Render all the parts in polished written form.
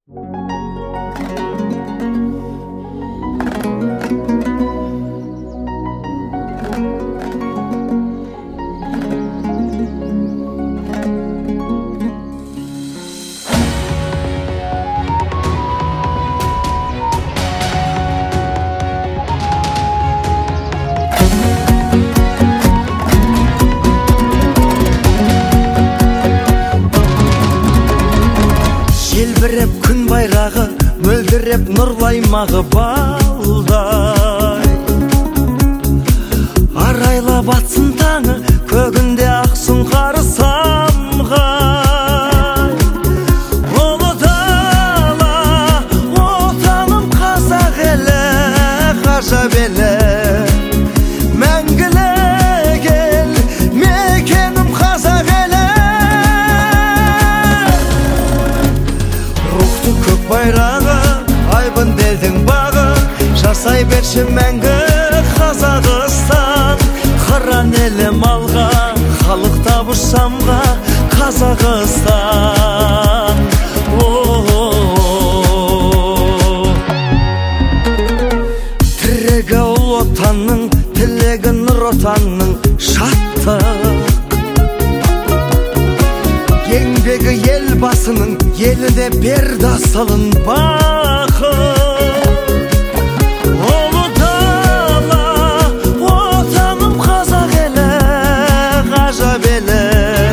Желбіреп күн байрағы, мөлдіреп нұрлаймағы балдай. Арайлап атсын таңы, көгінде ақсын қары самғай. Ұлы дала, отаным қазақ елі, ғажап елі. Мәңгілік ел, мекенім қазақ елі. Рухты көк байрағы, айбын белдің бағы, жасай берші мәңгі Қазақстан. Қыран елім алға, халық табыш самға Қазақстан. Тірегі ұл отанның, тілегі нұр отанның шаттық. Еңбегі ел басының, еліне берді асылын бақыт. Ұлы дала, отаным қазақ елі, ғажап елі.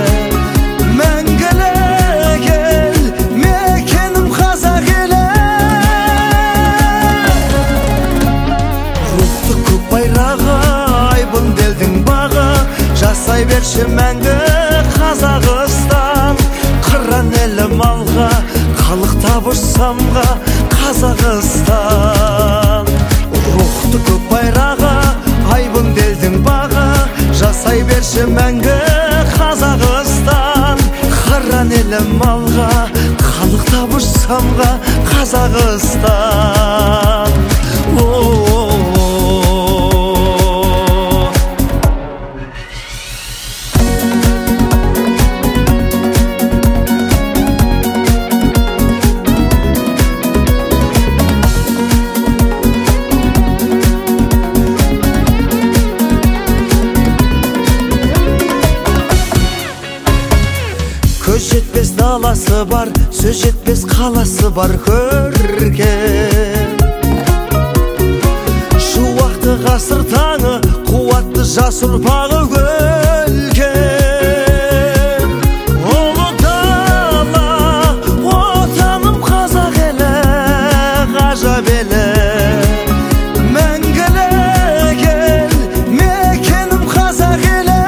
Мәңгілік ел, мекенім қазақ елі. Рухты көк байрағы, айбын белдің бағы, жасай берші мәңгі Қазақстан. Қыран елім алға, халық табыш самға Қазақстан. Рухты көк байрағы, айбын белдің бағы, жасай берші мәңгі Қазақстан. Қыран елім алға, халық табыш самға Қазақстан. Көз жетпес даласы бар, сөз жетпес қаласы бар көркем. Шуақты ғасыр таңы, қуатты жас ұрпағы өлкем. Ұлы дала, отаным қазақ елі, ғажап елі. Мәңгілік ел, мекенім қазақ елі.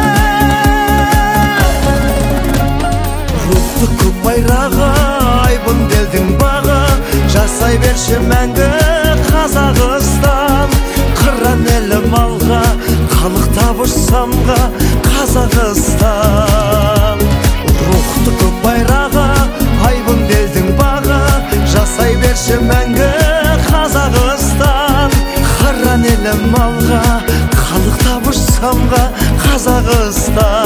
Рухты көк байрағы, айбын белдің бағы, жасай берші мәңгі Қазақстан. Қыран елім алға, халық табыш самға Қазақстан. Рухты көк байрағы, айбын белдің бағы, жасай берші мәңгі Қазақстан. Қыран елім алға, халық табыш самға Қазақстан.